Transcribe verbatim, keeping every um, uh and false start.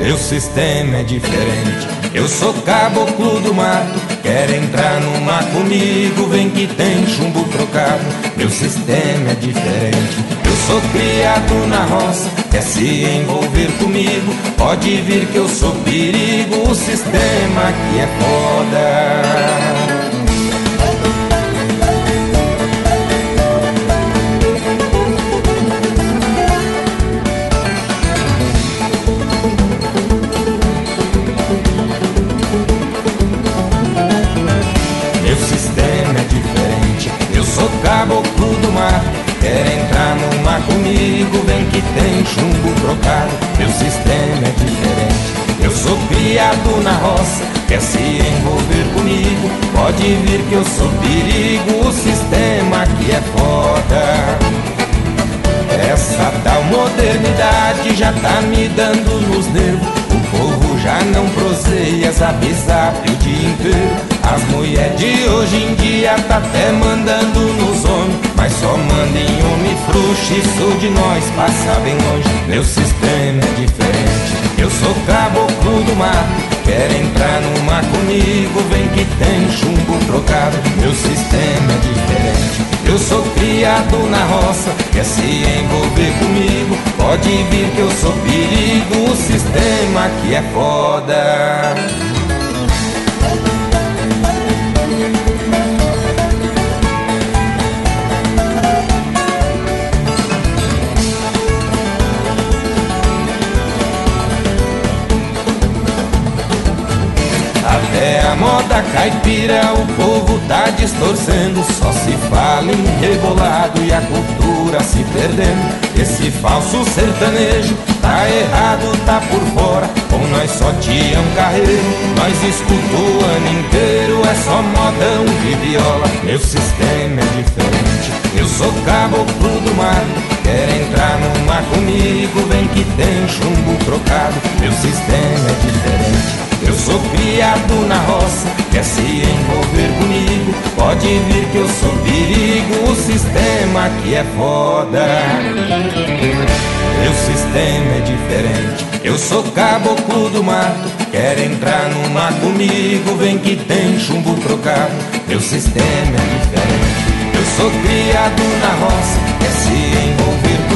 meu sistema é diferente. Eu sou caboclo do mato, quer entrar no mar comigo, vem que tem chumbo trocado, meu sistema é diferente. Eu sou criado na roça, quer se envolver comigo, pode vir que eu sou perigo, o sistema aqui é foda. Sou caboclo do mar, quer entrar no mar comigo, vem que tem chumbo trocado, meu sistema é diferente. Eu sou criado na roça, quer se envolver comigo, pode vir que eu sou perigo, o sistema aqui é foda. Essa tal modernidade já tá me dando nos nervos, o povo já não proseia, zap zap o dia inteiro. As mulheres de hoje em dia tá até mandando nos homens, mas só manda em homem frouxo, isso de nós passa bem longe. Meu sistema é diferente, eu sou caboclo do mar, quer entrar no mar comigo, vem que tem chumbo trocado, meu sistema é diferente. Eu sou criado na roça, quer se envolver comigo, pode vir que eu sou perigo, o sistema aqui é foda. Até a moda caipira o povo tá distorcendo, só se fala em rebolado e a cultura se perdendo. Esse falso sertanejo tá errado, tá por fora, com nós só Tião Carreiro, nós escuta o ano inteiro, é só modão de viola, meu sistema é diferente. Eu sou caboclo do mar, quer entrar no mar comigo, vem que tem chumbo trocado, meu sistema é diferente. Eu sou criado na roça, quer se envolver comigo, pode vir que eu sou perigo, o sistema aqui é foda. Meu sistema é diferente, eu sou caboclo do mato, quer entrar no mar comigo, vem que tem chumbo trocado, meu sistema é diferente. Eu sou criado na roça, quer se envolver comigo,